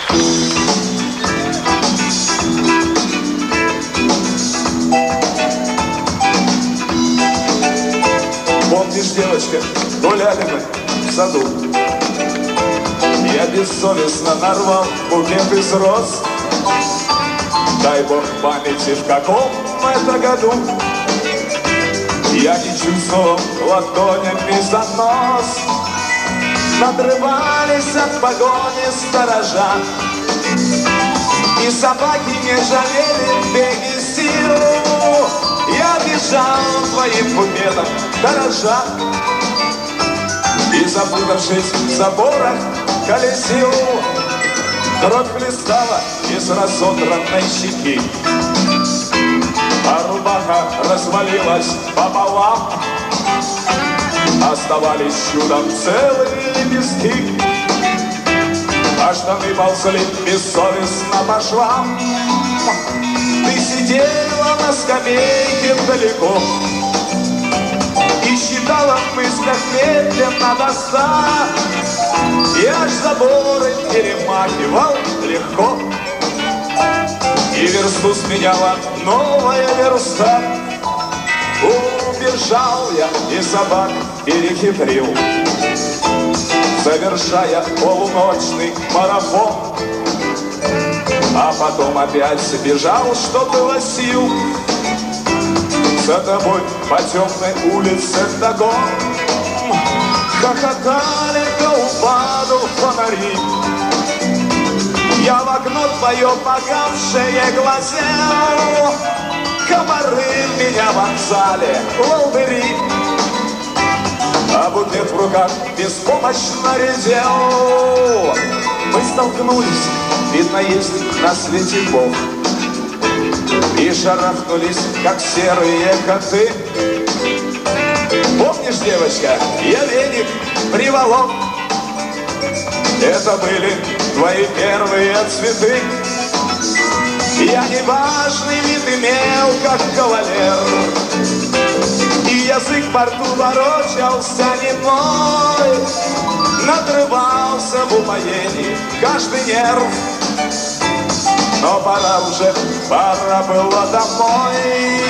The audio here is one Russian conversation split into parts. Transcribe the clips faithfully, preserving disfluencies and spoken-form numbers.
Помнишь, девочка, гуляли мы в саду, я бессовестно нарвал букет из роз. Дай бог памяти, в каком это году я не чувствовал ладонями занос. Надрывались от погони сторожа, и собаки не жалели беги сил. Я бежал твоим букетом дорожа, и, запутавшись в заборах, колесил. Кровь хлестала из разодранной щеки, а рубаха развалилась пополам. Оставались чудом целые лепестки, а штаны ползли бессовестно по швам. Ты сидела на скамейке далеко и считала в мыслях медленно до ста. Я ж заборы перемахивал легко, и версту сменяла новая верста. Убежал я и собак перехитрил, завершая полуночный марафон. А потом опять бежал, что было сил, за тобой по темной улице вдогон. Хохотали до упаду фонари, я в окно твое погавшее глазел. Комары меня в вокзале, волдыри, а букет в руках беспомощно редел. Мы столкнулись, видно, есть на свете Бог, и шарахнулись, как серые коты. Помнишь, девочка, я веник приволок, это были твои первые цветы. Я неважный вид имел, как кавалер, и язык во рту ворочался немой. Надрывался в упоении каждый нерв, но пора уже, пора было домой.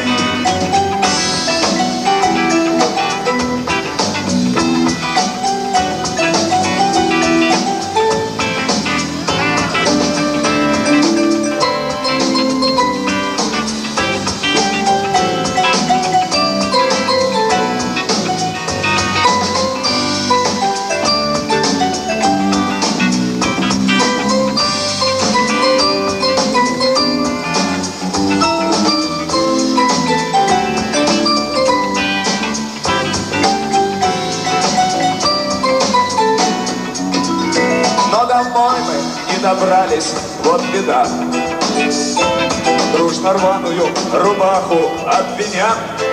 Домой мы не добрались, вот беда. Дружно рваную рубаху от меня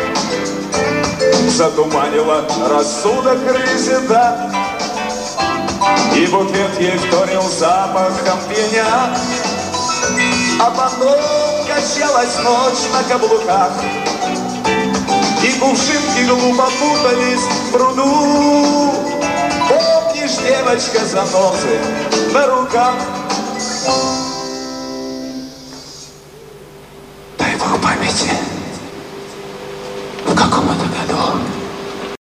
затуманила рассудок резида, и букет ей вторил запахом пеня. А потом качалась ночь на каблуках, и кувшинки глупо путались в пруду. Помнишь, девочка, занозы на руках?